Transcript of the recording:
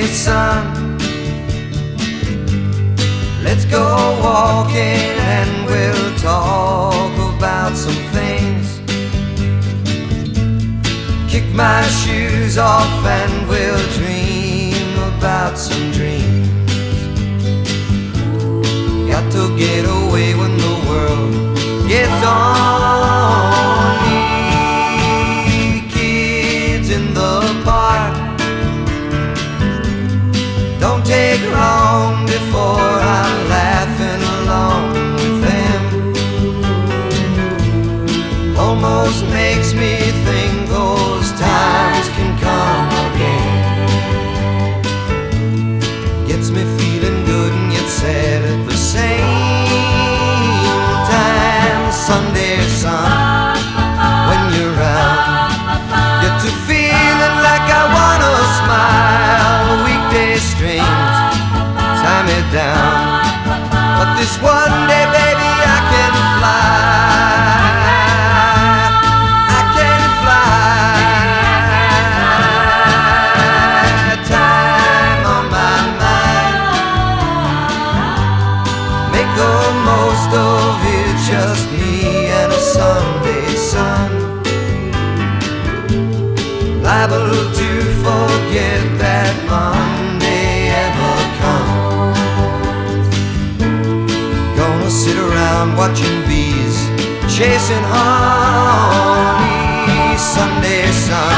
the sun. Let's go walking and we'll talk about some things. Kick my shoes off and we'll dream about some dreams. Got to get away when the world gets on me. Kids in the park, don't take long before I'm laughing along with them. Almost makes me think those times can come again. Gets me feeling good and yet sad at the same time. Sunday sun, when you're out, get to feeling like I wanna smile. Weekday strings tie me down, but this one day, baby, I can fly. I can fly. Time on my mind, make the most of it, just me and a Sunday sun. Liable to forget that Monday ever comes. Gonna sit around watching bees chasing honey. Sunday sun,